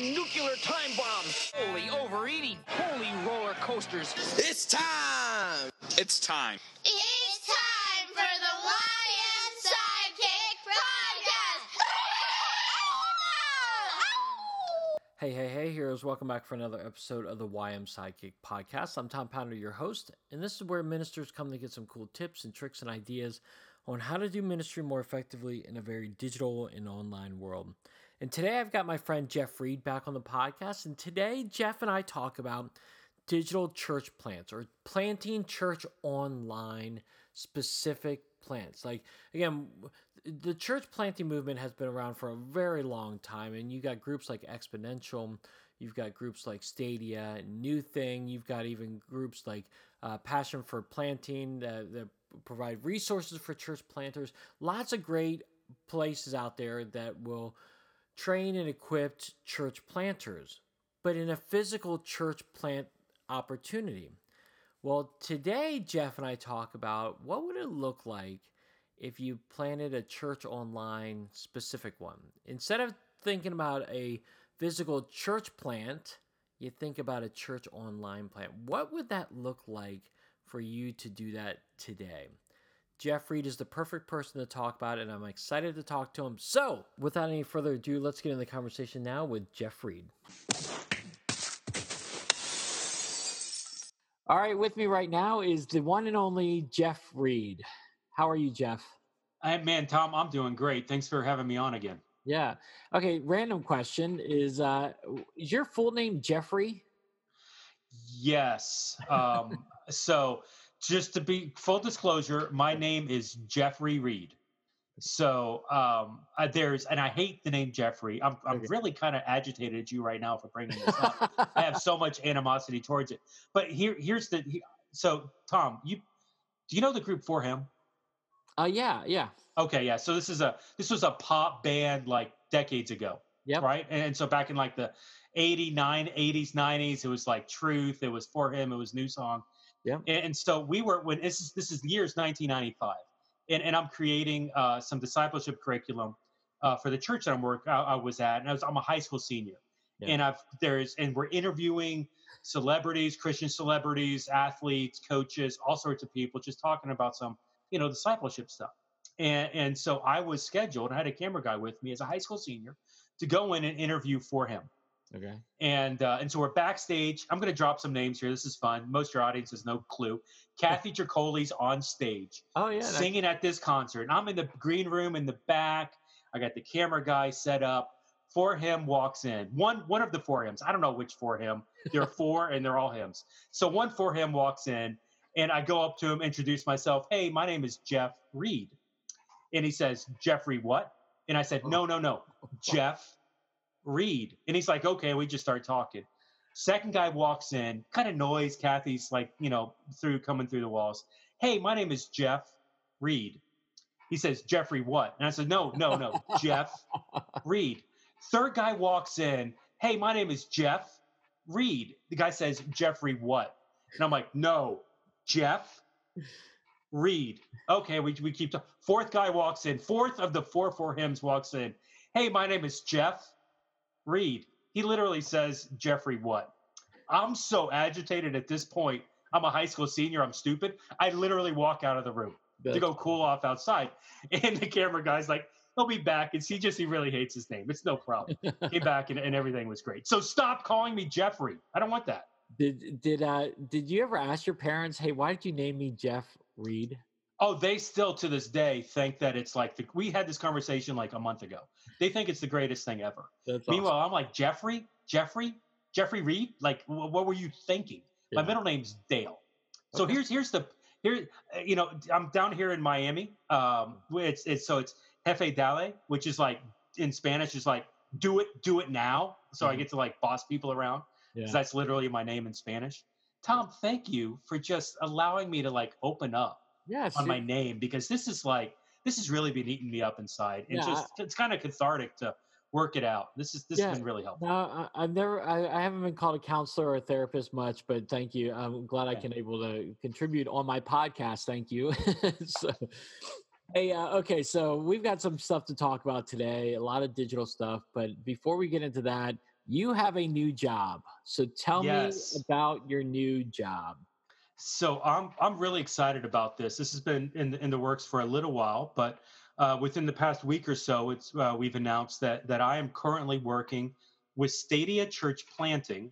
nuclear time bombs. Holy overeating. Holy roller coasters. It's time. It's time. It's time for the YM Sidekick Podcast. Hey, heroes. Welcome back for another episode of the YM Sidekick Podcast. I'm Tom Pounder, your host, and this is where ministers come to get some cool tips and tricks and ideas on how to do ministry more effectively in a very digital and online world. And today I've got my friend Jeff Reed back on the podcast, and today Jeff and I talk about digital church plants or planting church online specific plants. Like, again, the church planting movement has been around for a very long time, and you got groups like Exponential, you've got groups like Stadia, New Thing, you've got even groups like Passion for Planting that provide resources for church planters. Lots of great places out there that will train and equip church planters, but in a physical church plant opportunity. Well, today Jeff and I talk about what would it look like if you planted a church online specific one. Instead of thinking about a physical church plant, you think about a church online plant. What would that look like for you to do that today? Jeff Reed is the perfect person to talk about it, and I'm excited to talk to him. So, without any further ado, let's get in the conversation now with Jeff Reed. All right, with me right now is the one and only Jeff Reed. How are you, Jeff? Man, Tom, I'm doing great. Thanks for having me on again. Yeah. Okay, random question. Is your full name Jeffrey? Yes. So just to be full disclosure, my name is Jeffrey Reed. So and I hate the name Jeffrey. I'm really kind of agitated at you right now for bringing this up. I have so much animosity towards it. But so Tom, do you know the group For Him? Yeah. Okay, yeah. So this was a pop band like decades ago. Yep. Right? And so back in like the 80s, 90s, it was like Truth, it was For Him, it was New Song. Yeah. And so this is the year's 1995. And I'm creating some discipleship curriculum for the church that I was at, and I'm a high school senior. Yeah. And we're interviewing celebrities, Christian celebrities, athletes, coaches, all sorts of people, just talking about some, discipleship stuff. And so I was scheduled, I had a camera guy with me as a high school senior to go in and interview For Him. Okay. And so we're backstage. I'm going to drop some names here. This is fun. Most of your audience has no clue. Kathy Tricoli's on stage. Oh, yeah. Singing at this concert. And I'm in the green room in the back. I got the camera guy set up. For Him walks in. One of the For Hims. I don't know which For Him. There are four, and they're all hymns. So one For Him walks in, and I go up to him, introduce myself. Hey, my name is Jeff Reed. And he says, Jeffrey what? And I said, no, Jeff Reed. And he's like, okay, we just start talking. Second guy walks in, kind of noise. Kathy's like, coming through the walls. Hey, my name is Jeff Reed. He says, Jeffrey what? And I said, no, Jeff Reed. Third guy walks in. Hey, my name is Jeff Reed. The guy says, Jeffrey what? And I'm like, no, Jeff Reed. Okay, we keep talking. Fourth guy walks in. Fourth of the four For Hims walks in. Hey, my name is Jeff Reed. He literally says, Jeffrey what? I'm so agitated at this point. I'm a high school senior. I'm stupid. I literally walk out of the room to go cool off outside. And the camera guy's like, he'll be back. He really hates his name. It's no problem. Came back and everything was great. So stop calling me Jeffrey. I don't want that. Did you ever ask your parents, hey, why did you name me Jeff Reed? Oh, they still to this day think that it's like we had this conversation like a month ago. They think it's the greatest thing ever. That's Meanwhile, awesome. I'm like, Jeffrey Reed? Like, what were you thinking? Yeah. My middle name's Dale. So okay. I'm down here in Miami. It's Jefe Dale, which is like in Spanish is like do it now. So I get to like boss people around. Yeah. That's literally my name in Spanish. Tom, thank you for just allowing me to like open up on my name, because this has really been eating me up inside. It's kind of cathartic to work it out. This has been really helpful. No, I haven't been called a counselor or a therapist much, but thank you. I'm glad I can able to contribute on my podcast. Thank you. So we've got some stuff to talk about today, a lot of digital stuff. But before we get into that, you have a new job. So tell me Yes. about your new job. So I'm really excited about this. This has been in the works for a little while, but within the past week or so, it's we've announced that I am currently working with Stadia Church Planting,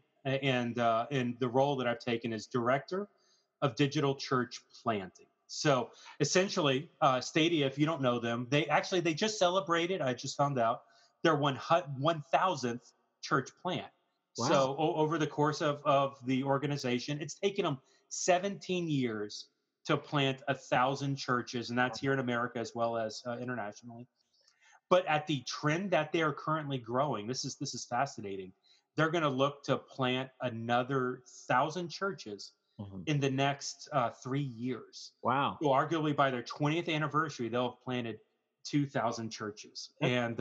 and the role that I've taken is director of digital church planting. So essentially, Stadia, if you don't know them, they just celebrated. I just found out their 1,000th church plant. Wow. So over the course of the organization, it's taken them 17 years to plant 1,000 churches, and that's here in America as well as internationally. But at the trend that they are currently growing, this is fascinating. They're going to look to plant another 1,000 churches Mhm. in the next 3 years. Wow. So arguably by their 20th anniversary, they'll have planted 2,000 churches,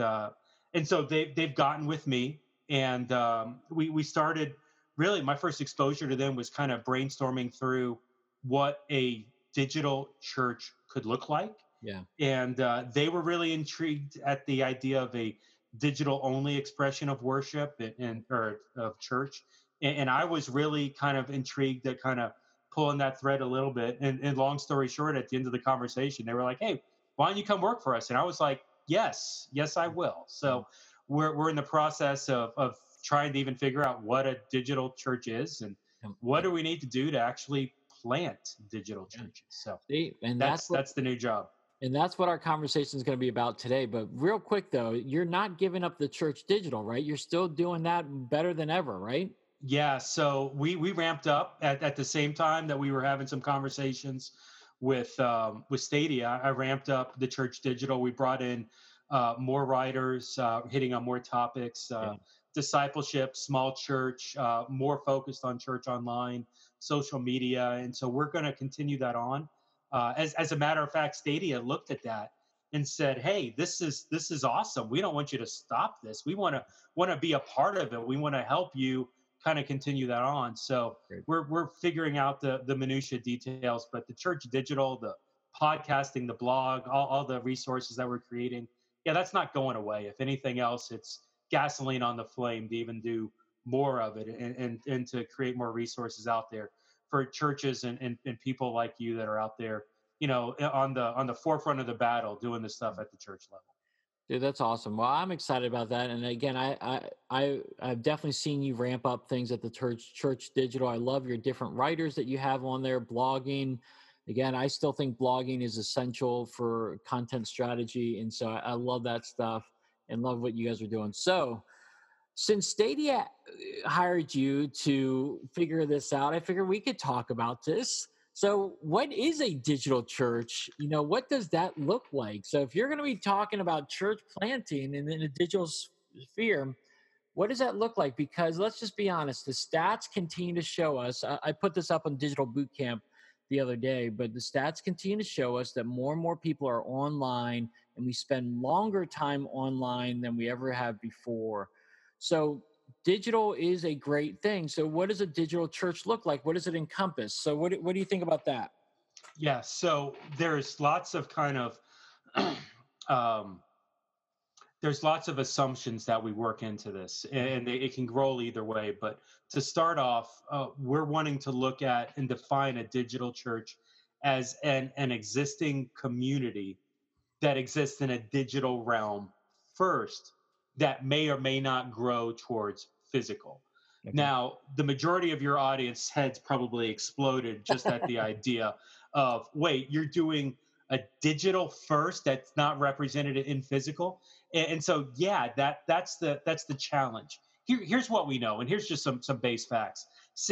and so they've gotten with me, and we started. Really, my first exposure to them was kind of brainstorming through what a digital church could look like, Yeah. and they were really intrigued at the idea of a digital only expression of worship and or of church, and I was really kind of intrigued at kind of pulling that thread a little bit, and long story short, at the end of the conversation they were like, hey, why don't you come work for us? And I was like, yes I will. So we're in the process of trying to even figure out what a digital church is and what do we need to do to actually plant digital churches. So See, and that's the new job. that's what our conversation is going to be about today. But real quick though, you're not giving up the church digital, right? You're still doing that better than ever, right? Yeah, so we ramped up at the same time that we were having some conversations with Stadia. I ramped up the church digital. We brought in more writers, hitting on more topics, Yeah. discipleship, small church, more focused on church online, social media, and so we're going to continue that on. As a matter of fact, Stadia looked at that and said, "Hey, this is awesome. We don't want you to stop this. We want to be a part of it. We want to help you kind of continue that on." So Great. we're figuring out the minutia details, but the church digital, the podcasting, the blog, all the resources that we're creating, yeah, that's not going away. If anything else, it's gasoline on the flame to even do more of it, and to create more resources out there for churches and people like you that are out there, on the forefront of the battle doing this stuff at the church level. Dude, that's awesome. Well, I'm excited about that. And again, I've definitely seen you ramp up things at the church digital. I love your different writers that you have on there, blogging. Again, I still think blogging is essential for content strategy, and so I love that stuff and love what you guys are doing. So, since Stadia hired you to figure this out, I figured we could talk about this. So, what is a digital church? What does that look like? So, if you're going to be talking about church planting in a digital sphere, what does that look like? Because let's just be honest, the stats continue to show us. I put this up on Digital Boot Camp the other day, but the stats continue to show us that more and more people are online and we spend longer time online than we ever have before. So, digital is a great thing. So, what does a digital church look like? What does it encompass? So, what do you think about that? Yeah, so um, there's lots of assumptions that we work into this, and it can roll either way. But to start off, we're wanting to look at and define a digital church as an existing community that exists in a digital realm first, that may or may not grow towards physical. Okay. Now, the majority of your audience heads probably exploded just at the idea of, wait, you're doing a digital first that's not represented in physical. And so, yeah, that's the challenge. Here's what we know, and here's just some base facts.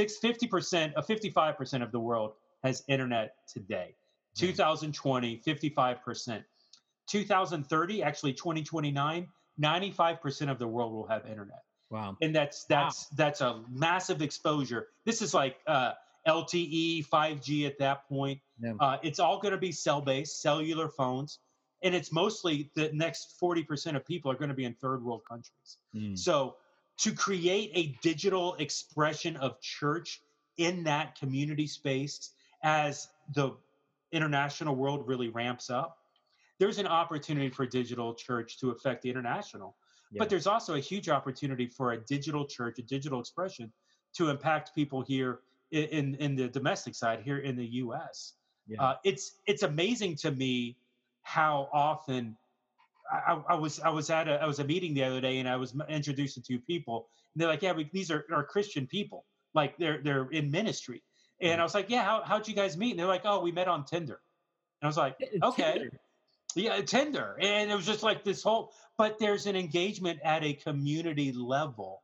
55% of the world has internet today. 2020, 55%. 2030, actually 2029, 95% of the world will have internet. Wow. And that's a massive exposure. This is like LTE, 5G at that point. Yeah. It's all going to be cell-based, cellular phones, and it's mostly the next 40% of people are going to be in third world countries. So to create a digital expression of church in that community space as the international world really ramps up, there's an opportunity for digital church to affect the international. But there's also a huge opportunity for a digital church, a digital expression, to impact people here in the domestic side here in the U.S. It's amazing to me how often I was at a meeting the other day, and I was introduced to two people, and they're like, "Yeah, these are Christian people, like they're in ministry." And I was like, "Yeah, how'd you guys meet?" And they're like, "Oh, we met on Tinder." And I was like, "Okay." Tinder. Yeah, Tinder. And it was just like this whole, but there's an engagement at a community level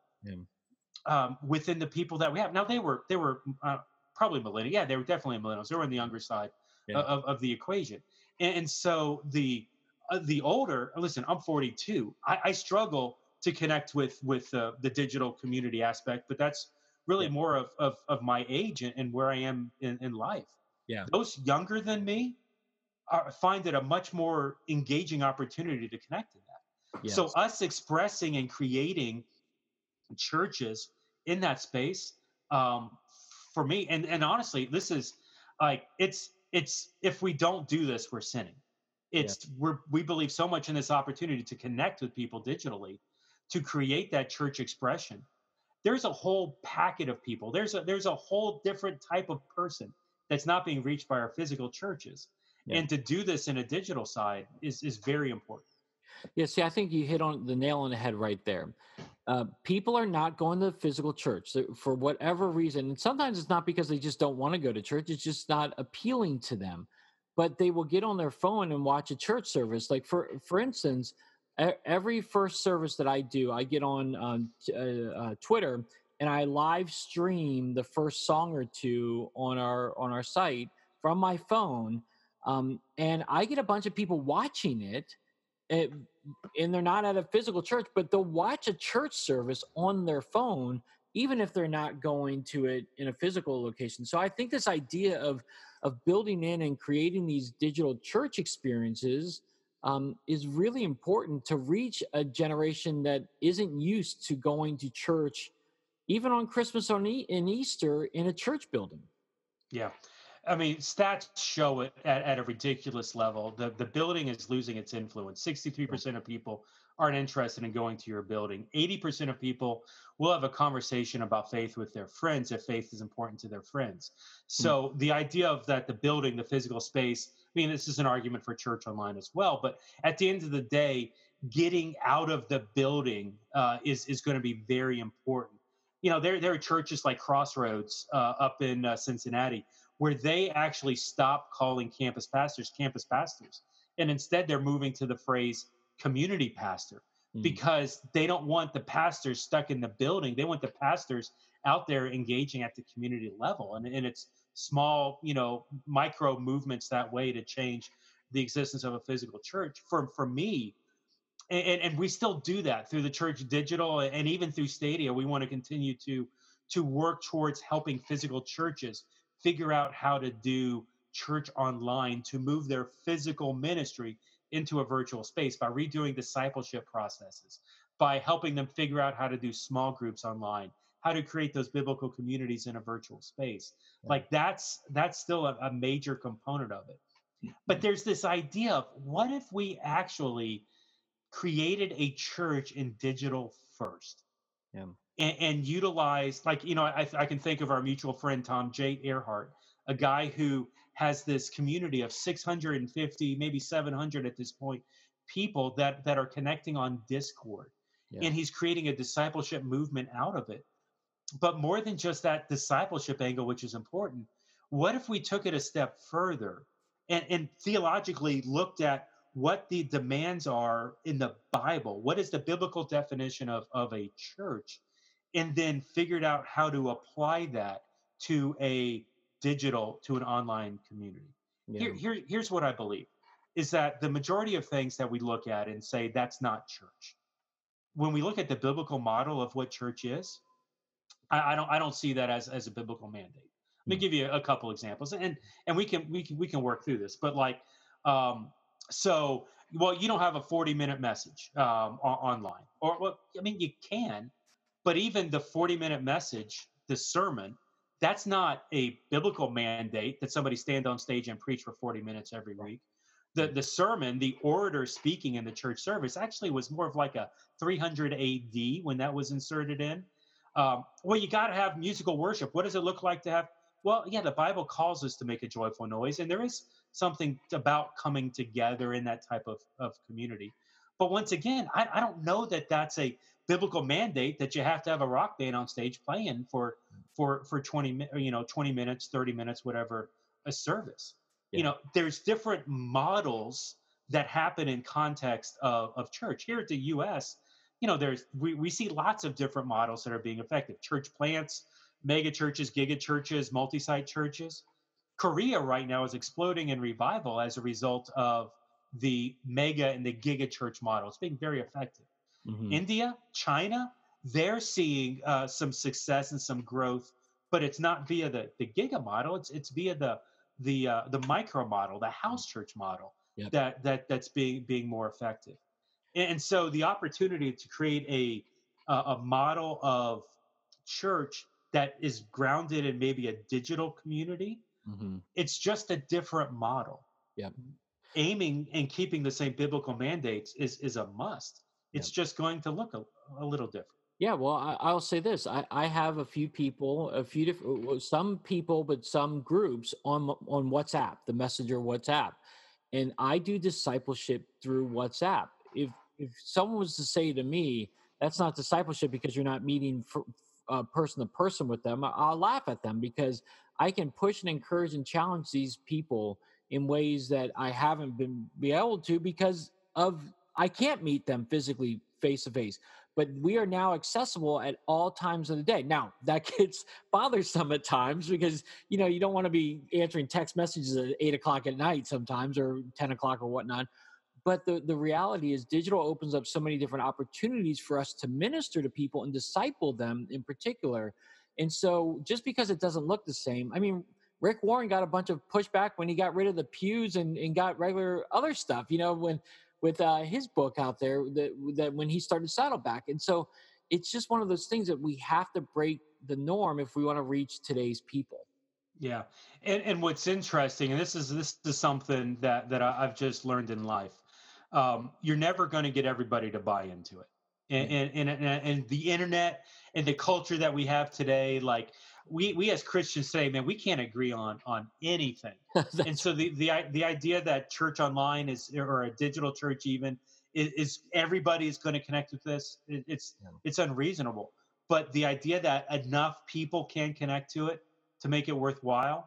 within the people that we have. Now they were probably millennials. Yeah, they were definitely millennials. They were on the younger side of the equation. And so the older, listen, I'm 42. I struggle to connect with the digital community aspect, but that's really more of my age and where I am in life. Yeah. Those younger than me find it a much more engaging opportunity to connect in that. Yes. So us expressing and creating churches in that space, for me, and honestly, this is like it's if we don't do this, we're sinning. We believe so much in this opportunity to connect with people digitally, to create that church expression. There's a whole packet of people. There's a whole different type of person that's not being reached by our physical churches. And to do this in a digital side is very important. Yeah, see, I think you hit on the nail on the head right there. People are not going to physical church for whatever reason. And sometimes it's not because they just don't want to go to church. It's just not appealing to them. But they will get on their phone and watch a church service. Like, for instance, every first service that I do, I get on Twitter and I live stream the first song or two on our site from my phone. And I get a bunch of people watching it, and they're not at a physical church, but they'll watch a church service on their phone, even if they're not going to it in a physical location. So I think this idea of building in and creating these digital church experiences is really important to reach a generation that isn't used to going to church, even on Christmas and Easter in a church building. Yeah. I mean, stats show it at a ridiculous level. The building is losing its influence. 63% of people aren't interested in going to your building. 80% of people will have a conversation about faith with their friends if faith is important to their friends. So the idea of that, the building, the physical space, I mean, this is an argument for church online as well. But at the end of the day, getting out of the building is going to be very important. You know, there are churches like Crossroads up in Cincinnati, where they actually stop calling campus pastors, and instead they're moving to the phrase community pastor, because they don't want the pastors stuck in the building. They want the pastors out there engaging at the community level, and it's small, micro movements that way to change the existence of a physical church. For me, and we still do that through the church digital, and even through Stadia, we want to continue to work towards helping physical churches figure out how to do church online, to move their physical ministry into a virtual space by redoing discipleship processes, by helping them figure out how to do small groups online, how to create those biblical communities in a virtual space. Like that's still a major component of it. But there's this idea of, what if we actually created a church in digital first? And utilize, like, I can think of our mutual friend, Tom J. Earhart, a guy who has this community of 650, maybe 700 at this point, people that are connecting on Discord. And he's creating a discipleship movement out of it. But more than just that discipleship angle, which is important, what if we took it a step further and theologically looked at what the demands are in the Bible? What is the biblical definition of a church? And then figured out how to apply that to an online community. Here's what I believe, is that the majority of things that we look at and say that's not church, when we look at the biblical model of what church is, I don't see that as a biblical mandate. Let me give you a couple examples, and we can work through this. But like, so, well, you don't have a 40-minute message online, or, well, I mean, you can. But even the 40-minute message, the sermon, that's not a biblical mandate that somebody stand on stage and preach for 40 minutes every week. The sermon, the orator speaking in the church service, actually was more of like a 300 AD when that was inserted in. Well, you got to have musical worship. What does it look like to have? Well, yeah, the Bible calls us to make a joyful noise, and there is something about coming together in that type of community. But once again, I don't know that that's a biblical mandate that you have to have a rock band on stage playing for 20 minutes, 30 minutes, whatever, a service. There's different models that happen in context of church. Here at the US, we see lots of different models that are being effective. Church plants, mega churches, giga churches, multi-site churches. Korea right now is exploding in revival as a result of the mega and the giga church model. It's being very effective. India, China, they're seeing some success and some growth, but it's not via the giga model. It's via the micro model, the house church model. Yep. that's being more effective. And so the opportunity to create a model of church that is grounded in maybe a digital community, it's just a different model. Yep. Aiming and keeping the same biblical mandates is a must. It's just going to look a little different. Yeah, well, I'll say this. I have some people, but some groups on WhatsApp, the Messenger WhatsApp, and I do discipleship through WhatsApp. If someone was to say to me, that's not discipleship because you're not meeting person to person with them, I'll laugh at them, because I can push and encourage and challenge these people in ways that I haven't been able to because I can't meet them physically face to face. But we are now accessible at all times of the day. Now, that gets bothersome at times because, you don't want to be answering text messages at 8 o'clock at night sometimes, or 10 o'clock or whatnot. But the reality is digital opens up so many different opportunities for us to minister to people and disciple them in particular. And so just because it doesn't look the same, I mean, Rick Warren got a bunch of pushback when he got rid of the pews and got regular other stuff, with his book out there that when he started Saddleback. And so it's just one of those things that we have to break the norm if we want to reach today's people. Yeah. And what's interesting, and this is something that I've just learned in life. You're never going to get everybody to buy into it. And the internet and the culture that we have today, like we as Christians say, man, we can't agree on anything. And so the idea that church online or a digital church even is everybody is going to connect with this. It's unreasonable. But the idea that enough people can connect to it to make it worthwhile,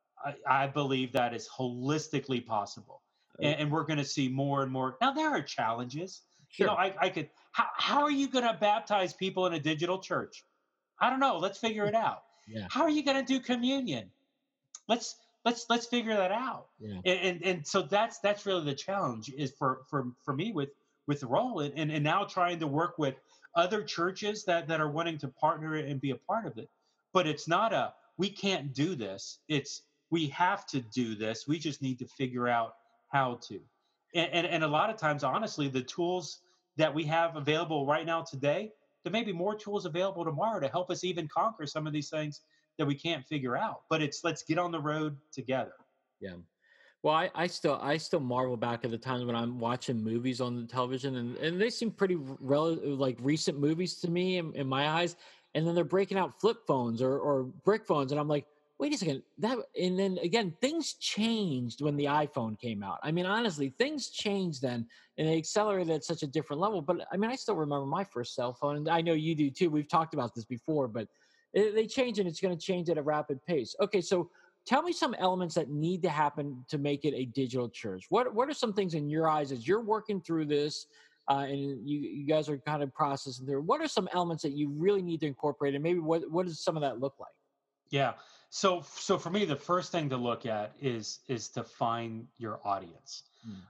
I believe that is holistically possible. And we're going to see more and more. Now, there are challenges. Sure. I could. How are you going to baptize people in a digital church? I don't know. Let's figure it out. Yeah. How are you going to do communion? Let's figure that out. Yeah. And so that's really the challenge is for me with the role and now trying to work with other churches that are wanting to partner and be a part of it. But it's not we can't do this. It's we have to do this. We just need to figure out how to. And a lot of times, honestly, the tools that we have available right now today, there may be more tools available tomorrow to help us even conquer some of these things that we can't figure out. But let's get on the road together. Yeah. Well, I still marvel back at the times when I'm watching movies on the television, and they seem pretty like recent movies to me in my eyes. And then they're breaking out flip phones or brick phones, and I'm like, wait a second, and then again, things changed when the iPhone came out. I mean, honestly, things changed then, and they accelerated at such a different level. But I mean, I still remember my first cell phone, and I know you do too. We've talked about this before, but they change, and it's going to change at a rapid pace. Okay, so tell me some elements that need to happen to make it a digital church. What are some things in your eyes as you're working through this, and you guys are kind of processing through? What are some elements that you really need to incorporate, and maybe what does some of that look like? Yeah. So for me, the first thing to look at is to find your audience.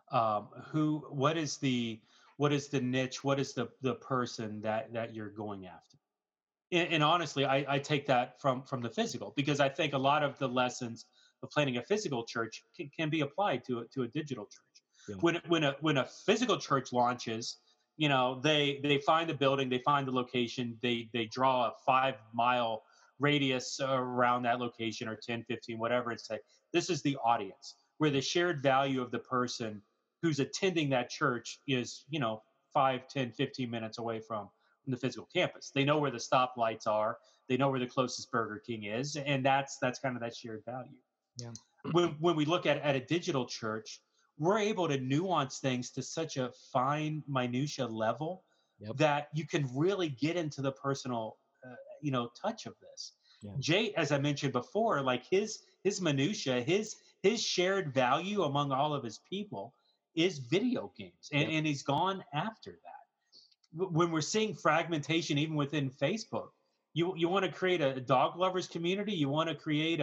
What is the niche? What is the person that you're going after? And honestly, I take that from the physical, because I think a lot of the lessons of planning a physical church can be applied to a digital church. Yeah. When a physical church launches, they find the building, they find the location, they draw a 5-mile radius around that location, or 10, 15, whatever, and say, this is the audience. where the shared value of the person who's attending that church is, 5, 10, 15 minutes away from the physical campus. They know where the stoplights are. They know where the closest Burger King is. And that's kind of that shared value. Yeah. When we look at a digital church, we're able to nuance things to such a fine minutia level that you can really get into the personal, touch of this. Yeah. Jay, as I mentioned before, like his minutia, his shared value among all of his people is video games, and he's gone after that. When we're seeing fragmentation, even within Facebook, you want to create a dog lovers community, you want to create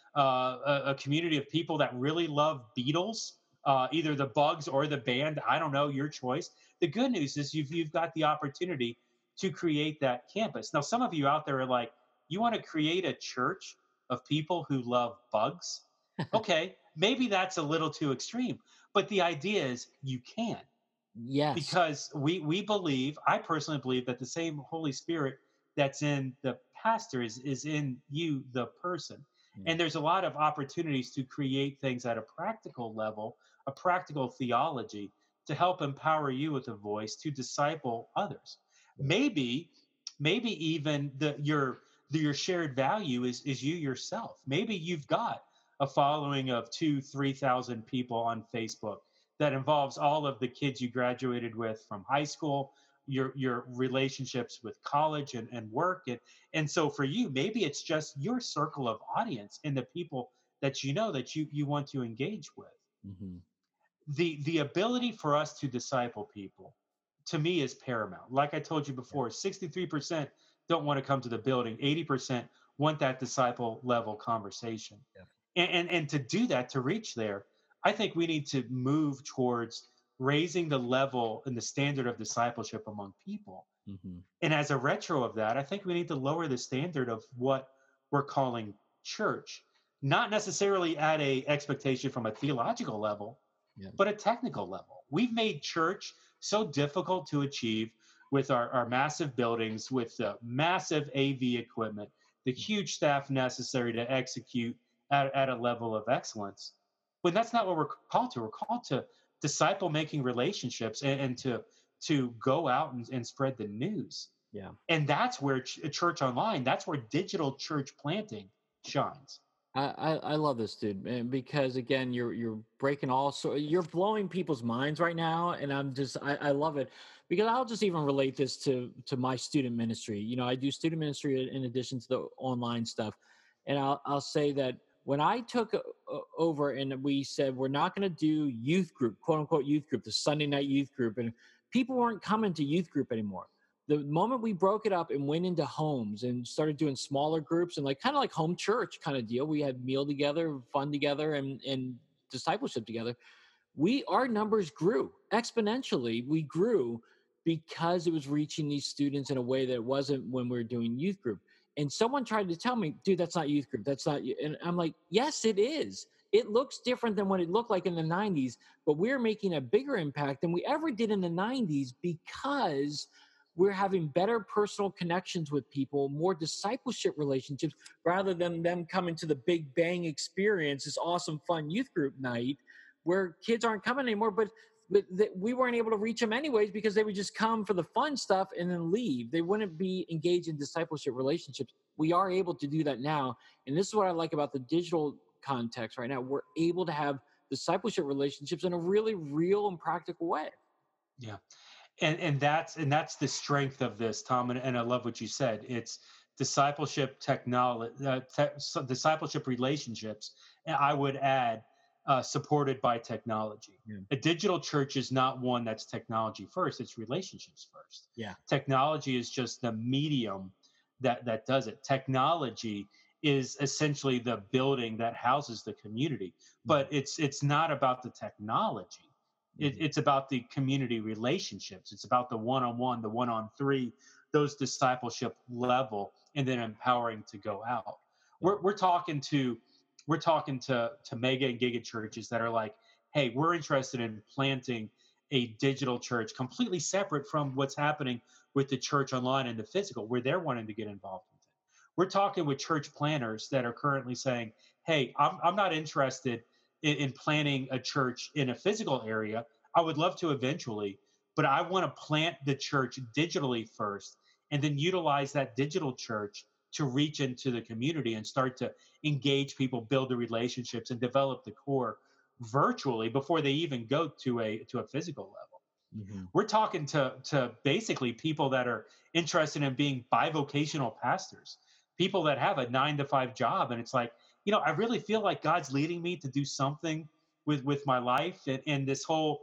a community of people that really love Beatles, either the Bugs or the band. I don't know, your choice. The good news is you've got the opportunity to create that campus. Now, some of you out there are like, you want to create a church of people who love bugs? Okay, maybe that's a little too extreme, but the idea is you can. Yes. Because we believe, I personally believe, that the same Holy Spirit that's in the pastor is in you, the person. And there's a lot of opportunities to create things at a practical level, a practical theology, to help empower you with a voice to disciple others. Maybe even your shared value is you yourself. Maybe you've got a following of 2,000-3,000 people on Facebook that involves all of the kids you graduated with from high school, your relationships with college and work. And so for you, maybe it's just your circle of audience and the people that you know that you want to engage with. Mm-hmm. The ability for us to disciple people, to me, is paramount. Like I told you before, 63% don't want to come to the building. 80% want that disciple level conversation. Yeah. And to do that, to reach there, I think we need to move towards raising the level and the standard of discipleship among people. Mm-hmm. And as a retro of that, I think we need to lower the standard of what we're calling church, not necessarily at a expectation from a theological level, but a technical level. We've made church so difficult to achieve with our massive buildings, with the massive AV equipment, the huge staff necessary to execute at a level of excellence. But that's not what we're called to. We're called to disciple-making relationships and to go out and spread the news. Yeah. And that's where church online, that's where digital church planting shines. I love this, dude, because again, you're breaking you're blowing people's minds right now, and I love it, because I'll just even relate this to my student ministry. I do student ministry in addition to the online stuff, and I'll say that when I took over and we said we're not going to do youth group, quote unquote youth group, the Sunday night youth group, and people weren't coming to youth group anymore. The moment we broke it up and went into homes and started doing smaller groups and kind of like home church kind of deal, we had meal together, fun together, and discipleship together. Our numbers grew exponentially. We grew because it was reaching these students in a way that it wasn't when we were doing youth group. And someone tried to tell me, dude, that's not youth group. That's not you. And I'm like, yes, it is. It looks different than what it looked like in the 90s, but we're making a bigger impact than we ever did in the 90s because we're having better personal connections with people, more discipleship relationships, rather than them coming to the Big Bang experience, this awesome, fun youth group night where kids aren't coming anymore, but we weren't able to reach them anyways because they would just come for the fun stuff and then leave. They wouldn't be engaged in discipleship relationships. We are able to do that now. And this is what I like about the digital context right now. We're able to have discipleship relationships in a really real and practical way. Yeah. And that's the strength of this, Tom. And I love what you said. It's discipleship technology, discipleship relationships. And I would add, supported by technology. Yeah. A digital church is not one that's technology first, it's relationships first. Yeah. Technology is just the medium that does it. Technology is essentially the building that houses the community, but it's not about the technology. It's about the community relationships. It's about the one-on-one, the one-on-three, those discipleship level, and then empowering to go out. We're talking to mega and giga churches that are like, hey, we're interested in planting a digital church completely separate from what's happening with the church online and the physical, where they're wanting to get involved with it. We're talking with church planners that are currently saying, hey, I'm not interested in planning a church in a physical area. I would love to eventually, but I want to plant the church digitally first and then utilize that digital church to reach into the community and start to engage people, build the relationships, and develop the core virtually before they even go to a physical level. Mm-hmm. We're talking to basically people that are interested in being bivocational pastors, people that have a 9-to-5 job, and it's like, I really feel like God's leading me to do something with my life, and this whole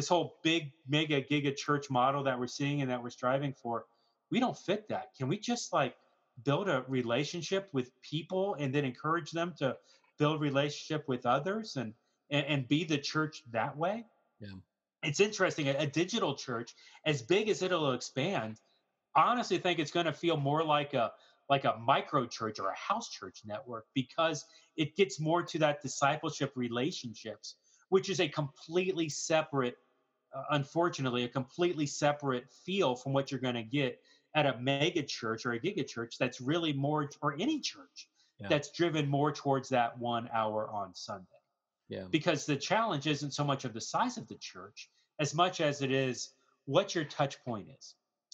big mega giga church model that we're seeing and that we're striving for, we don't fit that. Can we just like build a relationship with people and then encourage them to build relationship with others and be the church that way? Yeah. It's interesting. A digital church, as big as it'll expand, I honestly think it's going to feel more like a micro church or a house church network, because it gets more to that discipleship relationships, which is a completely separate, unfortunately, a completely separate feel from what you're going to get at a mega church or a giga church that's really more, or any church that's driven more towards that 1 hour on Sunday. Yeah. Because the challenge isn't so much of the size of the church as much as it is what your touch point is.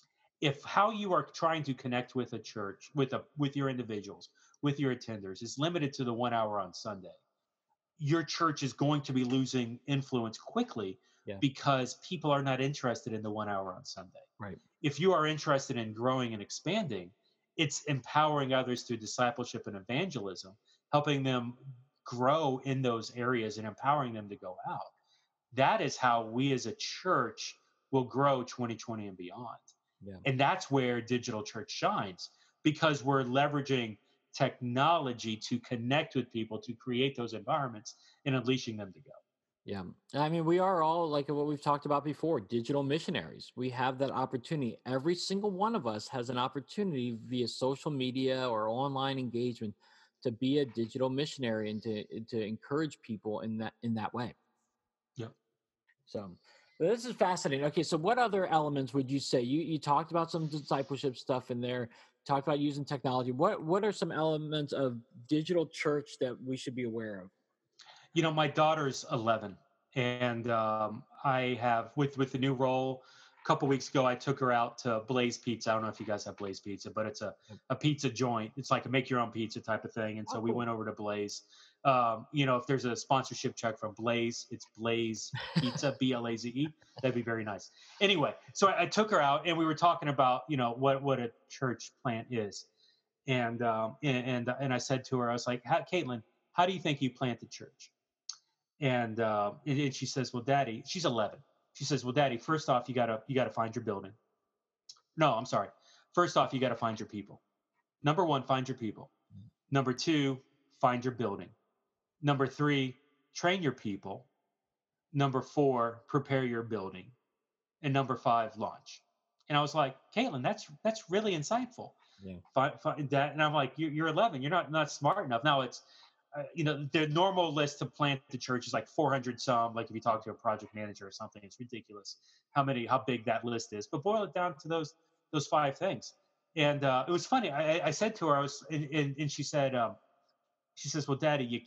If how you are trying to connect with a church, with your individuals, with your attenders is limited to the 1 hour on Sunday, your church is going to be losing influence quickly, because people are not interested in the 1 hour on Sunday. Right. If you are interested in growing and expanding, it's empowering others through discipleship and evangelism, helping them grow in those areas and empowering them to go out. That is how we as a church will grow 2020 and beyond. Yeah. And that's where digital church shines, because we're leveraging technology to connect with people, to create those environments and unleashing them to go. Yeah. I mean, we are all, like what we've talked about before, digital missionaries. We have that opportunity. Every single one of us has an opportunity via social media or online engagement to be a digital missionary and to encourage people in that way. Yeah. So this is fascinating. Okay, so what other elements would you say? You talked about some discipleship stuff in there, talked about using technology. What are some elements of digital church that we should be aware of? My daughter's 11, and I have with the new role. A couple weeks ago, I took her out to Blaze Pizza. I don't know if you guys have Blaze Pizza, but it's a pizza joint. It's like a make your own pizza type of thing. And so we went over to Blaze. If there's a sponsorship check from Blaze, it's Blaze Pizza, Blaze. That'd be very nice. Anyway, so I took her out, and we were talking about what a church plant is, and I said to her, I was like, Caitlin, how do you think you plant the church? And she says, well, Daddy, she's 11. She says, well, Daddy, first off, you gotta find your building. No, I'm sorry. First off, you gotta find your people. Number 1, find your people. Number 2, find your building. Number 3, train your people. Number 4, prepare your building. And number 5, launch. And I was like, Caitlin, that's really insightful. Yeah. Find that. And I'm like, you're 11. You're not smart enough. Now it's, the normal list to plant the church is like 400 some. Like if you talk to a project manager or something, it's ridiculous how big that list is. But boil it down to those 5 things. And it was funny. I said to her, and she said, she says, well, Daddy, you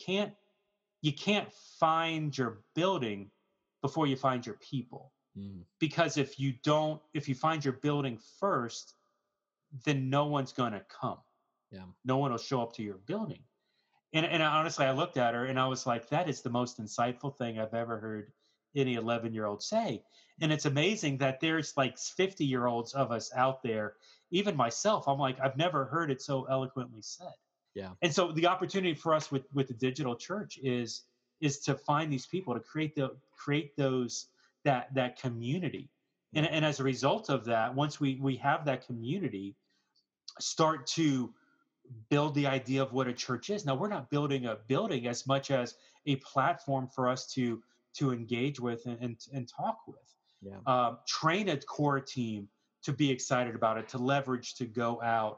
can't find your building before you find your people. Because if you find your building first, then no one's going to come. Yeah. No one will show up to your building. And honestly, I looked at her and I was like, that is the most insightful thing I've ever heard any 11-year-old say. And it's amazing that there's like 50-year-olds of us out there, even myself. I'm like, I've never heard it so eloquently said. Yeah. And so the opportunity for us with the digital church is to find these people, to create those that community. And as a result of that, once we have that community, start to build the idea of what a church is. Now, we're not building a building as much as a platform for us to engage with and talk with. Yeah. Train a core team to be excited about it, to leverage, to go out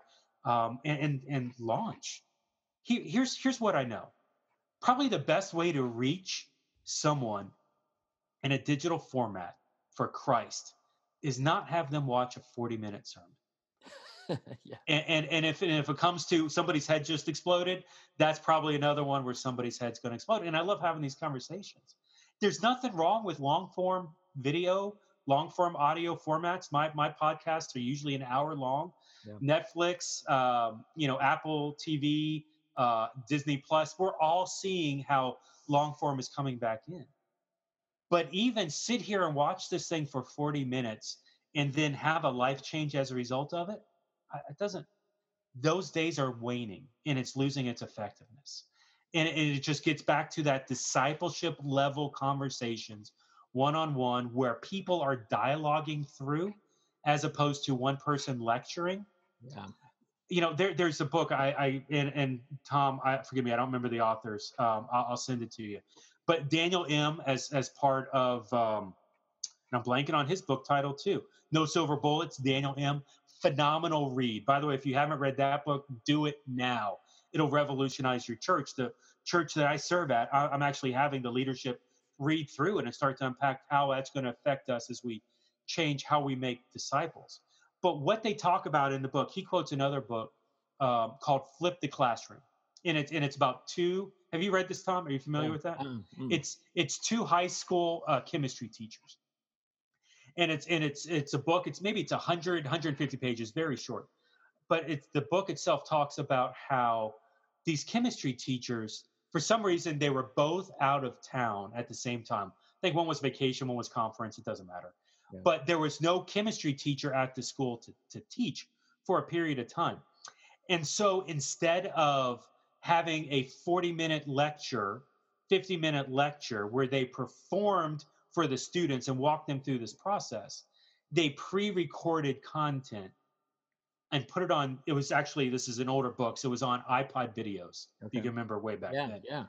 and launch. Here's what I know. Probably the best way to reach someone in a digital format for Christ is not have them watch a 40-minute sermon. Yeah. And if it comes to somebody's head just exploded, that's probably another one where somebody's head's going to explode. And I love having these conversations. There's nothing wrong with long form video, long form audio formats. My podcasts are usually an hour long. Yeah. Netflix, Apple TV, Disney Plus. We're all seeing how long form is coming back in. But even sit here and watch this thing for 40 minutes and then have a life change as a result of it, it doesn't. Those days are waning and it's losing its effectiveness. And it just gets back to that discipleship level conversations, one-on-one, where people are dialoguing through as opposed to one person lecturing. Yeah. There's a book and Tom, forgive me, I don't remember the authors. I'll send it to you. But Daniel M. as part of, and I'm blanking on his book title too. No Silver Bullets, Daniel M. Phenomenal read. By the way, if you haven't read that book, do it now. It'll revolutionize your church. The church that I serve at, I'm actually having the leadership read through it and start to unpack how that's going to affect us as we change how we make disciples. But what they talk about in the book, he quotes another book called Flip the Classroom. And it's about two. Have you read this, Tom? Are you familiar with that? It's two high school chemistry teachers. And it's a book. It's 150 pages, very short. But the book itself talks about how these chemistry teachers, for some reason, they were both out of town at the same time. I think one was vacation, one was conference. It doesn't matter. Yeah. But there was no chemistry teacher at the school to teach for a period of time. And so instead of having a 40-minute lecture, 50-minute lecture where they performed for the students and walked them through this process, they pre-recorded content and put it on. It was actually, this is an older book, so it was on iPod videos. Okay. If you can remember way back then. Yeah.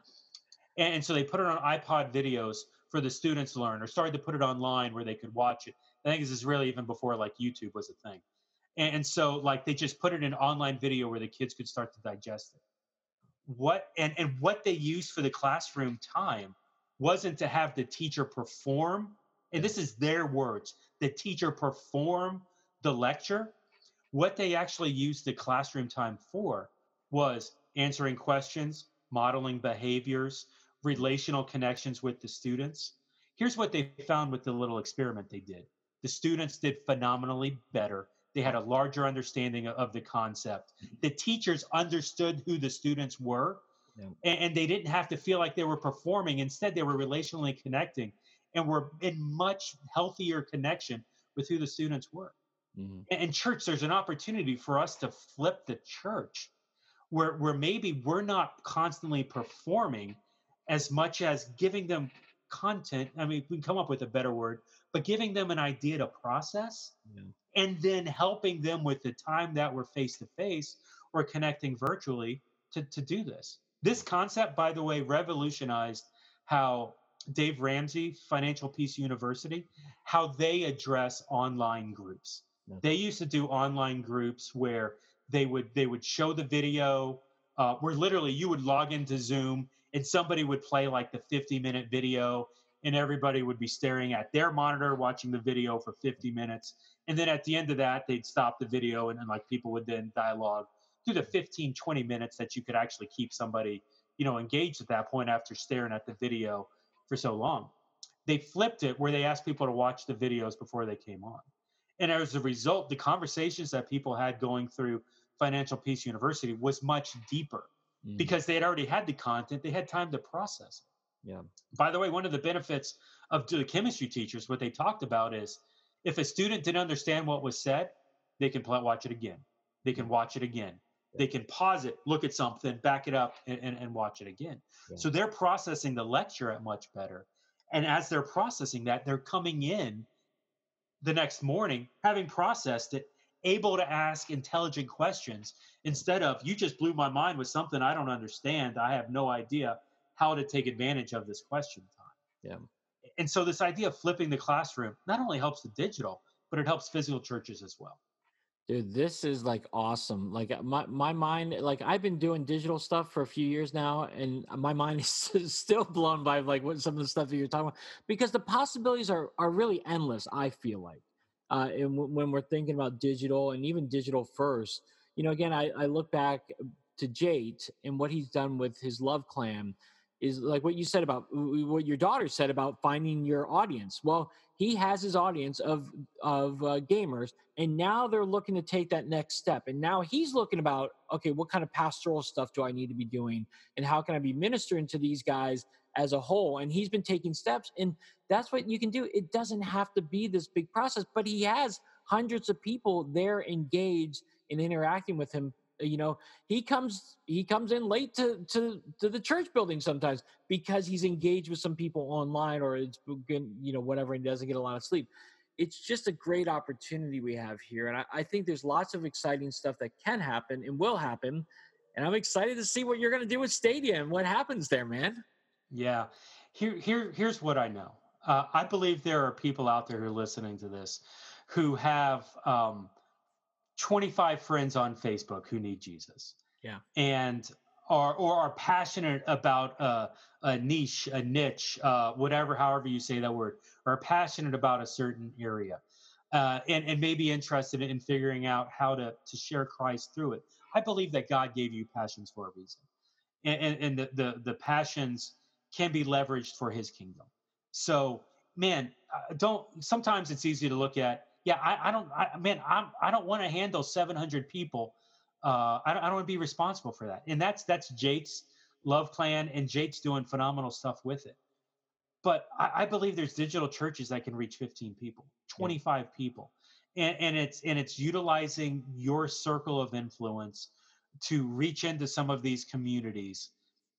And so they put it on iPod videos for the students to learn, or started to put it online where they could watch it. I think this is really even before like YouTube was a thing. And so like they just put it in online video where the kids could start to digest it. What they used for the classroom time wasn't to have the teacher perform, and this is their words, the teacher perform the lecture. What they actually used the classroom time for was answering questions, modeling behaviors, relational connections with the students. Here's what they found with the little experiment they did. The students did phenomenally better. They had a larger understanding of the concept. The teachers understood who the students were, and they didn't have to feel like they were performing. Instead, they were relationally connecting and were in much healthier connection with who the students were. Mm-hmm. And church, there's an opportunity for us to flip the church where maybe we're not constantly performing as much as giving them content. I mean, we can come up with a better word, but giving them an idea to process and then helping them with the time that we're face-to-face or connecting virtually to do this. This concept, by the way, revolutionized how Dave Ramsey, Financial Peace University, how they address online groups. They used to do online groups where they would show the video, where literally you would log into Zoom and somebody would play like the 50-minute video and everybody would be staring at their monitor watching the video for 50 minutes. And then at the end of that, they'd stop the video and then like people would then dialogue through the 15, 20 minutes that you could actually keep somebody, engaged at that point after staring at the video for so long. They flipped it where they asked people to watch the videos before they came on. And as a result, the conversations that people had going through Financial Peace University was much deeper because they had already had the content. They had time to process it. Yeah. By the way, one of the benefits of the chemistry teachers, what they talked about is if a student didn't understand what was said, they can watch it again. They can watch it again. They can pause it, look at something, back it up, and watch it again. Yeah. So they're processing the lecture at much better. And as they're processing that, they're coming in the next morning, having processed it, able to ask intelligent questions instead of, you just blew my mind with something I don't understand. I have no idea how to take advantage of this question time. Yeah. And so this idea of flipping the classroom not only helps the digital, but it helps physical churches as well. Dude, this is like awesome. Like my mind, like I've been doing digital stuff for a few years now, and my mind is still blown by like what some of the stuff that you're talking about, because the possibilities are really endless. I feel like, And when we're thinking about digital and even digital first, again, I look back to Jate and what he's done with his Love Clan is like what you said about what your daughter said about finding your audience. Well, he has his audience of gamers, and now they're looking to take that next step. And now he's looking about, okay, what kind of pastoral stuff do I need to be doing, and how can I be ministering to these guys as a whole? And he's been taking steps, and that's what you can do. It doesn't have to be this big process, but he has hundreds of people there engaged in interacting with him. He comes in late to the church building sometimes because he's engaged with some people online, or it's whatever, and doesn't get a lot of sleep. It's just a great opportunity we have here, and I think there's lots of exciting stuff that can happen and will happen, and I'm excited to see what you're going to do with Stadia and what happens there, man. Yeah, here's what I know. I believe there are people out there who are listening to this who have 25 friends on Facebook who need Jesus. Yeah. And are passionate about a niche, whatever, however you say that word, are passionate about a certain area, and may be interested in figuring out how to share Christ through it. I believe that God gave you passions for a reason, and the passions can be leveraged for His kingdom. So, man, sometimes it's easy to look at. Yeah, I don't want to handle 700 people. I don't want to be responsible for that. And that's Jake's Love Clan, and Jake's doing phenomenal stuff with it. But I believe there's digital churches that can reach 15 people, 25 people, and it's utilizing your circle of influence to reach into some of these communities,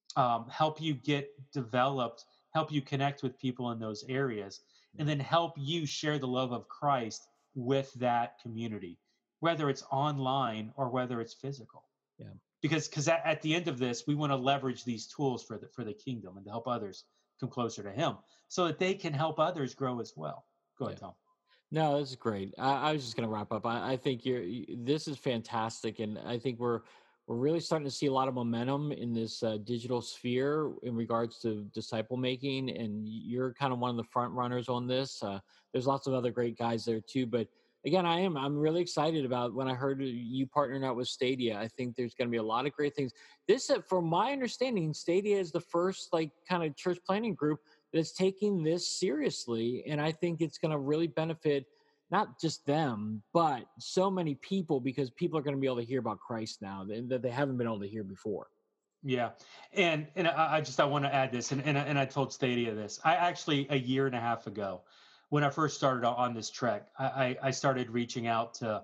help you get developed, help you connect with people in those areas, and then help you share the love of Christ with that community, whether it's online or whether it's physical. Yeah. Because at the end of this, we want to leverage these tools for the kingdom and to help others come closer to Him, so that they can help others grow as well. Go ahead, Tom. No, this is great. I was just going to wrap up. I think this is fantastic, and I think we're really starting to see a lot of momentum in this digital sphere in regards to disciple making, and you're kind of one of the front runners on this. There's lots of other great guys there too, but again, I'm really excited about when I heard you partnering out with Stadia. I think there's going to be a lot of great things. This, from my understanding, Stadia is the first kind of church planning group that's taking this seriously, and I think it's going to really benefit not just them, but so many people, because people are going to be able to hear about Christ now that they haven't been able to hear before. Yeah, and I want to add this, and I told Stadia this. I actually, a year and a half ago, when I first started on this trek, I started reaching out to.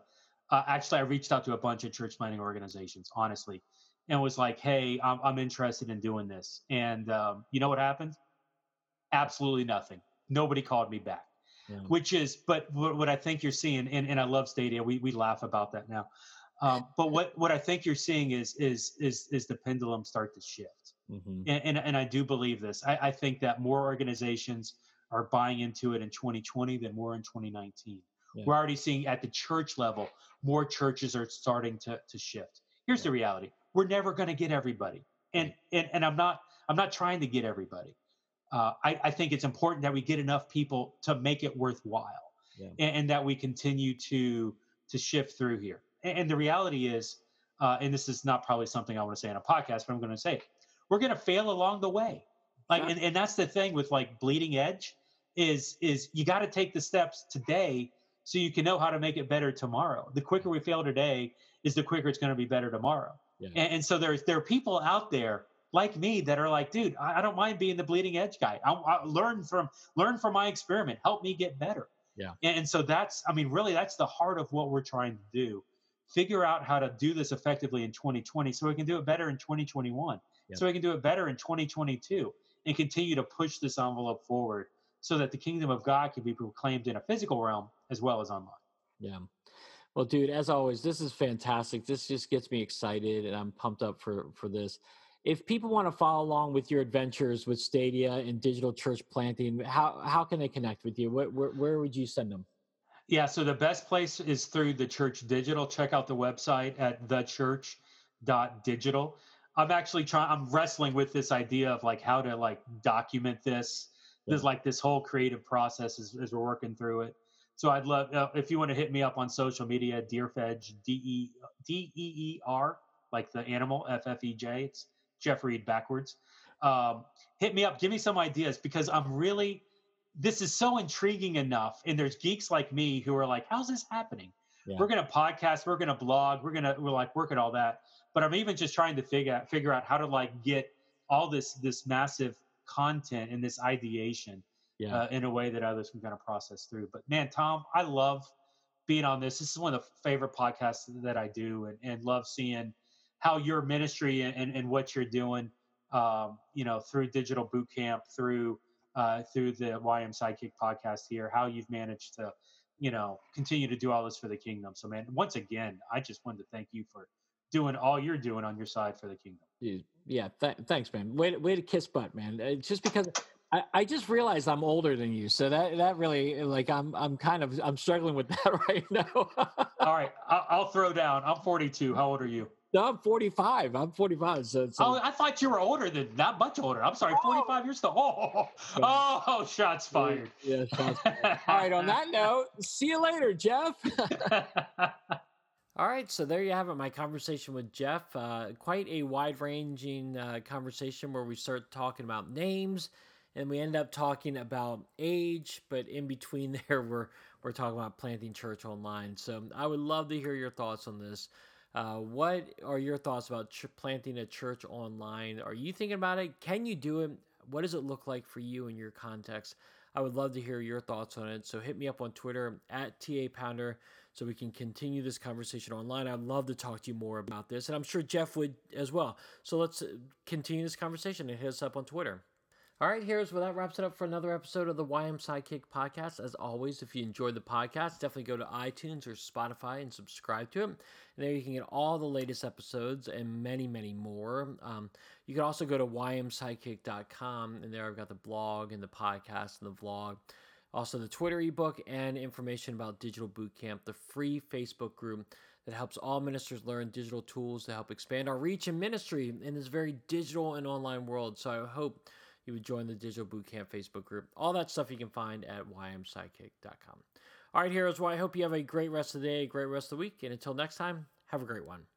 I reached out to a bunch of church planning organizations, honestly, and was like, "Hey, I'm interested in doing this." And you know what happened? Absolutely nothing. Nobody called me back. Yeah. But what I think you're seeing, and I love Stadia. We laugh about that now. But what I think you're seeing is the pendulum start to shift. Mm-hmm. And I do believe this. I think that more organizations are buying into it in 2020 than more in 2019. Yeah. We're already seeing at the church level, more churches are starting to shift. Here's the reality. We're never going to get everybody. And I'm not trying to get everybody. I think it's important that we get enough people to make it worthwhile, and that we continue to shift through here. And the reality is, and this is not probably something I want to say on a podcast, but I'm going to say it, we're going to fail along the way. And that's the thing with bleeding edge is you got to take the steps today so you can know how to make it better tomorrow. The quicker we fail today is the quicker it's going to be better tomorrow. Yeah. And so there are people out there like me that are like, dude, I don't mind being the bleeding edge guy. I learn from my experiment. Help me get better. Yeah. And so that's the heart of what we're trying to do. Figure out how to do this effectively in 2020 so we can do it better in 2021. Yeah. So we can do it better in 2022 and continue to push this envelope forward so that the kingdom of God can be proclaimed in a physical realm as well as online. Yeah. Well, dude, as always, this is fantastic. This just gets me excited, and I'm pumped up for this. If people want to follow along with your adventures with Stadia and digital church planting, how can they connect with you? Where would you send them? Yeah, so the best place is through the church digital. Check out the website at thechurch.digital. I'm wrestling with this idea of how to document this. There's this whole creative process as we're working through it. So I'd love if you want to hit me up on social media, Deerfedge, Deer, like the animal, FFEJ. It's Jeff Reed backwards. Hit me up, give me some ideas, because this is so intriguing enough. And there's geeks like me who are like, how's this happening? Yeah. We're going to podcast, we're going to blog, we're like work at all that. But I'm even just trying to figure out how to like get all this massive content and this ideation in a way that others can kind of process through. But man, Tom, I love being on this. This is one of the favorite podcasts that I do, and love seeing how your ministry and what you're doing, through Digital Boot Camp, through the YM Sidekick podcast here, how you've managed to, continue to do all this for the kingdom. So man, once again, I just wanted to thank you for doing all you're doing on your side for the kingdom. Yeah. Thanks, man. Way to kiss butt, man. Just because I just realized I'm older than you. So that really, like, I'm struggling with that right now. All right. I'll throw down. I'm 42. How old are you? No, I'm 45. So I thought you were older not much older. I'm sorry, 45 years old. Shots fired. Yeah, shots fired. All right, on that note, see you later, Jeff. All right, so there you have it, my conversation with Jeff. Quite a wide-ranging conversation where we start talking about names, and we end up talking about age, but in between there, we're talking about planting church online. So I would love to hear your thoughts on this. What are your thoughts about planting a church online? Are you thinking about it? Can you do it? What does it look like for you in your context? I would love to hear your thoughts on it. So hit me up on Twitter at TA Pounder so we can continue this conversation online. I'd love to talk to you more about this, and I'm sure Jeff would as well. So let's continue this conversation and hit us up on Twitter. All right, that wraps it up for another episode of the YM Sidekick podcast. As always, if you enjoyed the podcast, definitely go to iTunes or Spotify and subscribe to it. And there you can get all the latest episodes and many, many more. You can also go to ymsidekick.com, and there I've got the blog and the podcast and the vlog. Also the Twitter ebook and information about Digital Boot Camp, the free Facebook group that helps all ministers learn digital tools to help expand our reach in ministry in this very digital and online world. So I hope you would join the Digital Boot Camp Facebook group. All that stuff you can find at ymsidekick.com. All right, heroes. Well, I hope you have a great rest of the day, a great rest of the week. And until next time, have a great one.